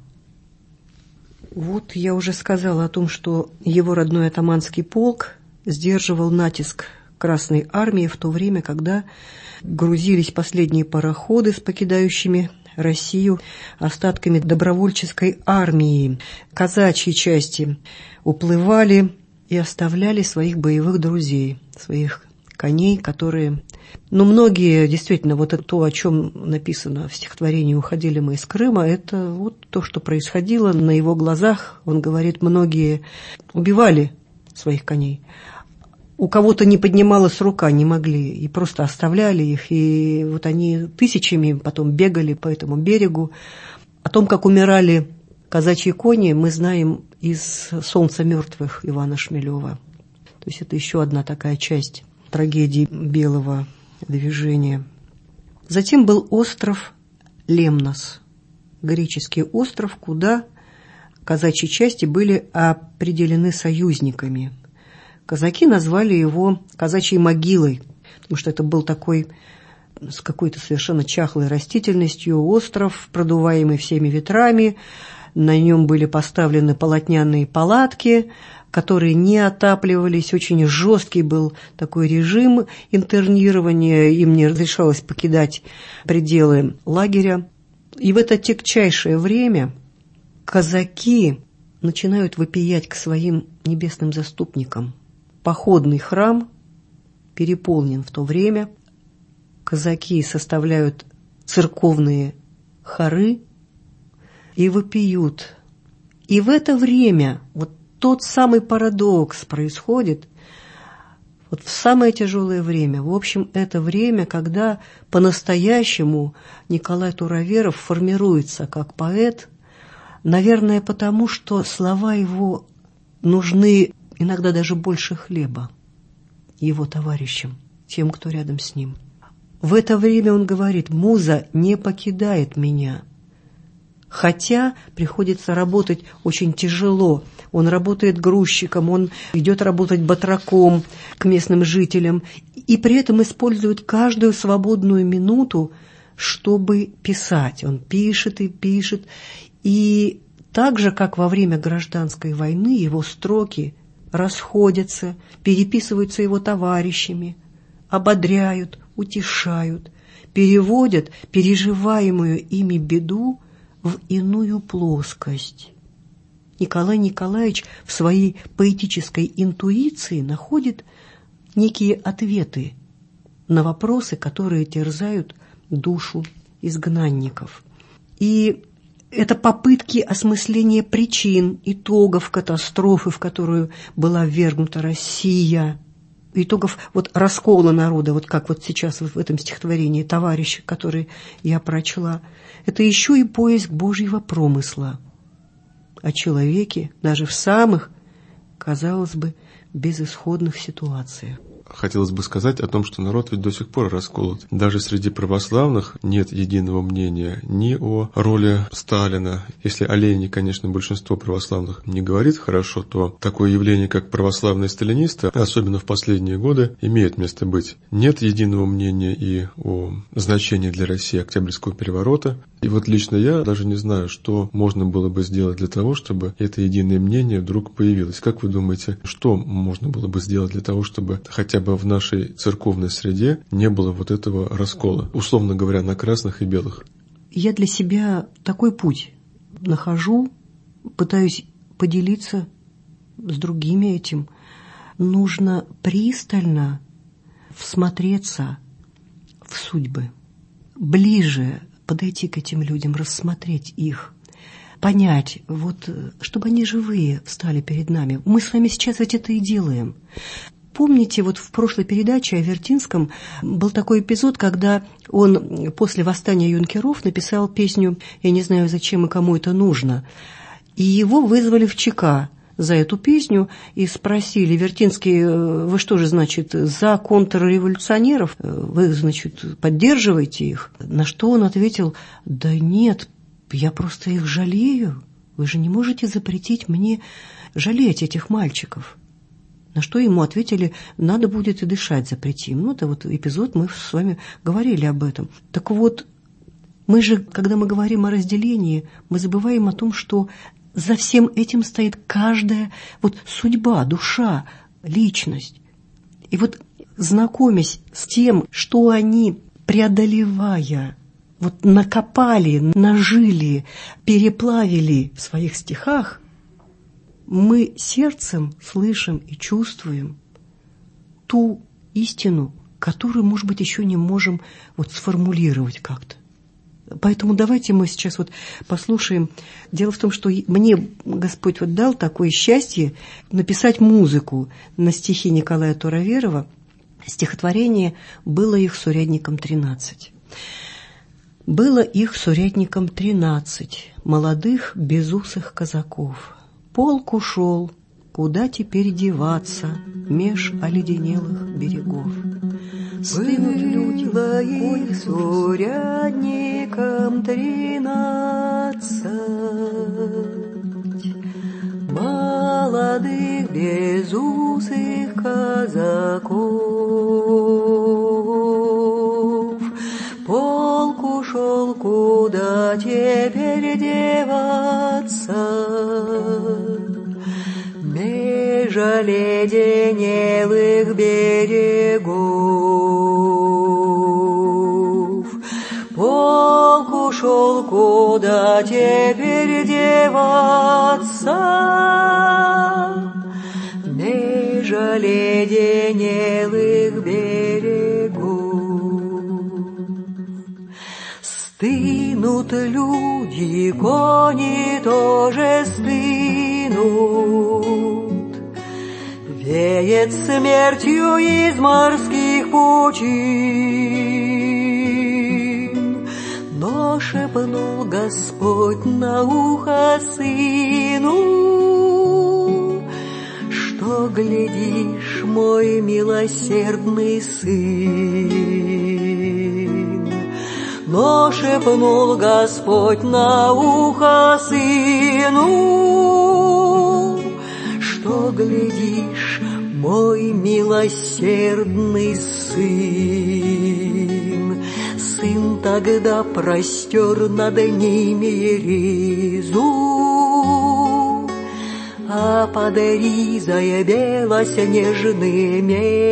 Вот я уже сказала о том, что его родной атаманский полк сдерживал натиск Красной армии в то время, когда грузились последние пароходы с покидающими Россию остатками добровольческой армии. Казачьи части уплывали и оставляли своих боевых друзей, своих коней, которые... многие, действительно, вот это то, о чем написано в стихотворении «Уходили мы из Крыма», это вот то, что происходило на его глазах. Он говорит, многие убивали своих коней. У кого-то не поднималась рука, не могли, и просто оставляли их, и вот они тысячами потом бегали по этому берегу. О том, как умирали казачьи кони, мы знаем из «Солнца мертвых» Ивана Шмелева. То есть это еще одна такая часть трагедии белого движения. Затем был остров Лемнос, греческий остров, куда казачьи части были определены союзниками. Казаки назвали его казачьей могилой, потому что это был такой с какой-то совершенно чахлой растительностью остров, продуваемый всеми ветрами. На нем были поставлены полотняные палатки, которые не отапливались. Очень жесткий был такой режим интернирования, им не разрешалось покидать пределы лагеря. И в это тягчайшее время казаки начинают вопиять к своим небесным заступникам. Походный храм переполнен в то время. Казаки составляют церковные хоры и вопиют. И в это время вот тот самый парадокс происходит, вот в самое тяжелое время. В общем, это время, когда по-настоящему Николай Туроверов формируется как поэт, наверное, потому что слова его нужны иногда даже больше хлеба его товарищам, тем, кто рядом с ним. В это время он говорит: «Муза не покидает меня». Хотя приходится работать очень тяжело. Он работает грузчиком, он идет работать батраком к местным жителям, и при этом использует каждую свободную минуту, чтобы писать. Он пишет и пишет. И так же, как во время гражданской войны, его строки расходятся, переписываются его товарищами, ободряют, утешают, переводят переживаемую ими беду в иную плоскость. Николай Николаевич в своей поэтической интуиции находит некие ответы на вопросы, которые терзают душу изгнанников. И это попытки осмысления причин, итогов катастрофы, в которую была ввергнута Россия, итогов вот раскола народа, вот как вот сейчас в этом стихотворении «Товарищи», который я прочла. Это еще и поиск Божьего промысла о человеке даже в самых, казалось бы, безысходных ситуациях. Хотелось бы сказать о том, что народ ведь до сих пор расколот. Даже среди православных нет единого мнения ни о роли Сталина. Если о Ленине, конечно, большинство православных не говорит хорошо, то такое явление, как православные сталинисты, особенно в последние годы, имеет место быть. Нет единого мнения и о значении для России Октябрьского переворота. И вот лично я даже не знаю, что можно было бы сделать для того, чтобы это единое мнение вдруг появилось. Как вы думаете, что можно было бы сделать для того, чтобы хотя бы в нашей церковной среде не было вот этого раскола, условно говоря, на красных и белых? Я для себя такой путь нахожу, пытаюсь поделиться с другими этим. Нужно пристально всмотреться в судьбы, ближе подойти к этим людям, рассмотреть их, понять, вот, чтобы они живые встали перед нами. Мы с вами сейчас ведь это и делаем. помните, вот в прошлой передаче о Вертинском был такой эпизод, когда он после восстания юнкеров написал песню «Я не знаю, зачем и кому это нужно». И его вызвали в ЧК за эту песню и спросили: Вертинский, вы что же, значит, за контрреволюционеров? Вы, значит, поддерживаете их? На что он ответил: да нет, я просто их жалею. Вы же не можете запретить мне жалеть этих мальчиков. На что ему ответили: надо будет и дышать запретим. Ну, это вот эпизод, мы с вами говорили об этом. Так вот, мы же, когда мы говорим о разделении, мы забываем о том, что за всем этим стоит каждая вот судьба, душа, личность. И вот, знакомясь с тем, что они, преодолевая, вот накопали, нажили, переплавили в своих стихах, мы сердцем слышим и чувствуем ту истину, которую, может быть, еще не можем вот сформулировать как-то. Поэтому давайте мы сейчас вот послушаем. Дело в том, что мне Господь вот дал такое счастье написать музыку на стихи Николая Туроверова. Стихотворение «Было их с урядником 13». Было их с урядником 13 молодых безусых казаков. Полк ушел, куда теперь деваться меж оледенелых берегов. Стынут люди, было их с урядником 13 молодых безусых казаков. Полк ушел, куда теперь деваться меж оледенелых берегов. Полк ушел, куда теперь деваться меж оледенелых берегов. Стынут люди, кони тоже стынут, веет смертью из морских пучин. Но шепнул Господь на ухо сыну, что глядишь, мой милосердный сын. Но шепнул Господь на ухо сыну, что глядишь, мой милосердный сын. Сын тогда простер над ними ризу, а под ризой белоснежный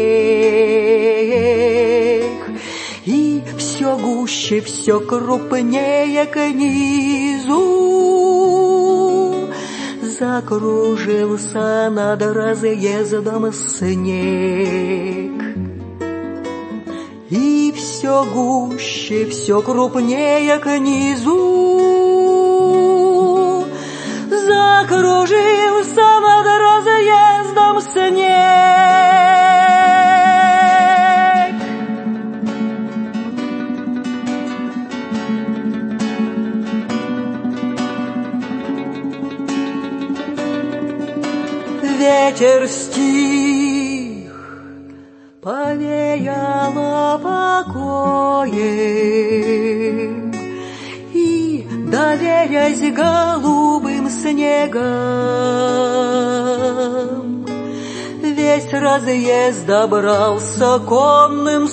мех. И все гуще, все крупнее к низу закружился над разъездом снег. И все гуще, все крупнее к низу закружился над разъездом снег. Ветер стих, повеяло покоем, и, доверясь голубым снегам, весь разъезд добрался конным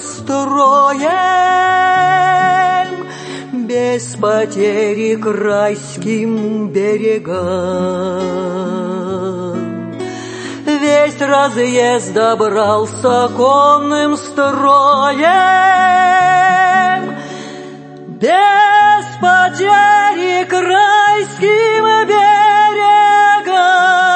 строем без потери к райским берегам. Весь разъезд добрался конным строем без потери к райским берегам.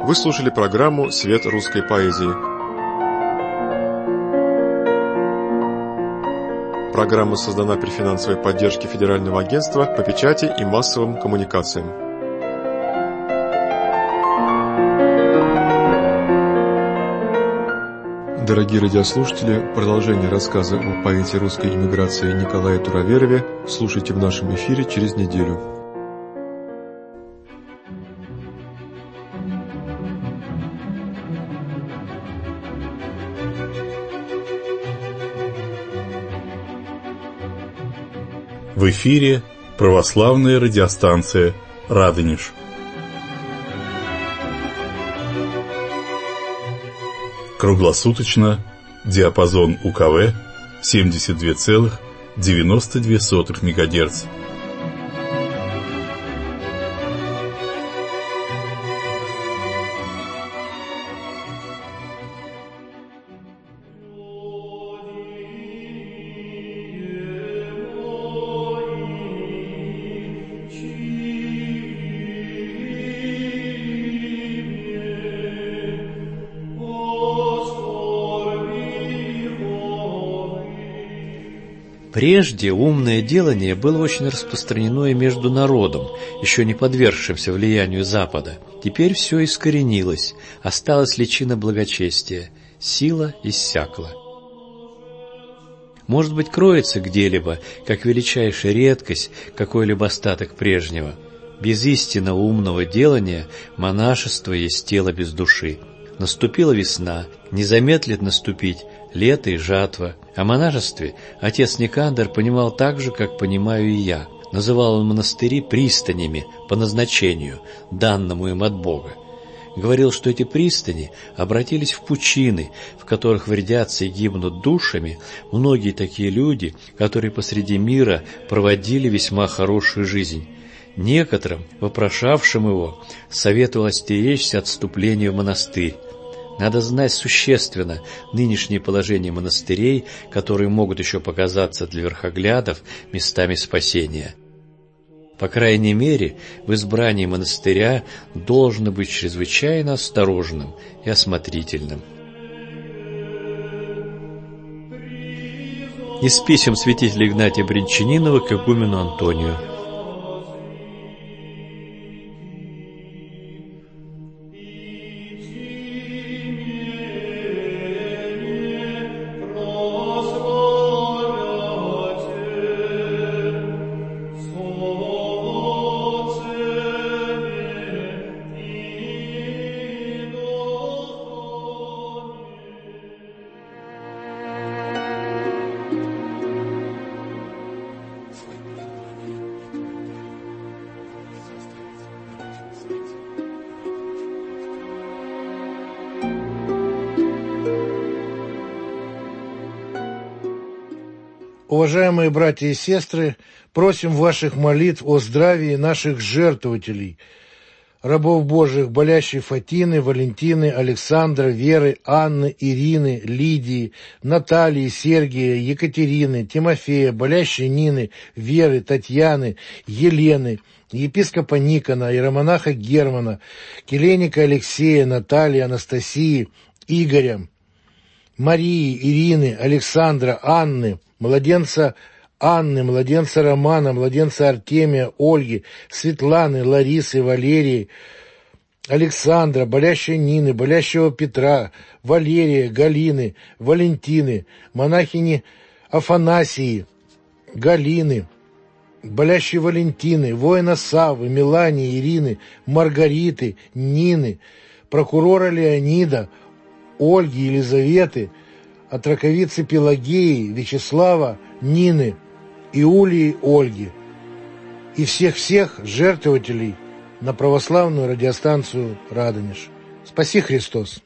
Вы слушали программу «Свет русской поэзии». Программа создана при финансовой поддержке Федерального агентства по печати и массовым коммуникациям. Дорогие радиослушатели, продолжение рассказа о поэте русской эмиграции Николае Туроверове слушайте в нашем эфире через неделю. В эфире православная радиостанция «Радонеж». Круглосуточно, диапазон УКВ 72,92 МГц. Прежде умное делание было очень распространено и между народом, еще не подвергшимся влиянию Запада. Теперь все искоренилось, осталась личина благочестия, сила иссякла. Может быть, кроется где-либо, как величайшая редкость, какой-либо остаток прежнего. Без истинно умного делания монашество есть тело без души. Наступила весна, не замедлит наступить лето и жатва. О монашестве отец Никандр понимал так же, как понимаю и я. Называл он монастыри пристанями по назначению, данному им от Бога. Говорил, что эти пристани обратились в пучины, в которых вредятся и гибнут душами многие такие люди, которые посреди мира проводили весьма хорошую жизнь. Некоторым, вопрошавшим его, советовал остеречься от вступления в монастырь. Надо знать существенно нынешнее положение монастырей, которые могут еще показаться для верхоглядов местами спасения. По крайней мере, в избрании монастыря должно быть чрезвычайно осторожным и осмотрительным. Из писем святителя Игнатия Брянчанинова к игумену Антонию. Уважаемые братья и сестры, просим ваших молитв о здравии наших жертвователей, рабов Божьих, болящей Фатины, Валентины, Александра, Веры, Анны, Ирины, Лидии, Натальи, Сергия, Екатерины, Тимофея, болящей Нины, Веры, Татьяны, Елены, епископа Никона, иеромонаха Германа, келейника Алексея, Натальи, Анастасии, Игоря, Марии, Ирины, Александра, Анны, младенца Анны, младенца Романа, младенца Артемия, Ольги, Светланы, Ларисы, Валерии, Александра, болящей Нины, болящего Петра, Валерия, Галины, Валентины, монахини Афанасии, Галины, болящей Валентины, воина Саввы, Мелании, Ирины, Маргариты, Нины, прокурора Леонида, Ольги, Елизаветы, от раковицы Пелагеи, Вячеслава, Нины, Иулии, Ольги и всех-всех жертвователей на православную радиостанцию «Радонеж». Спаси Христос!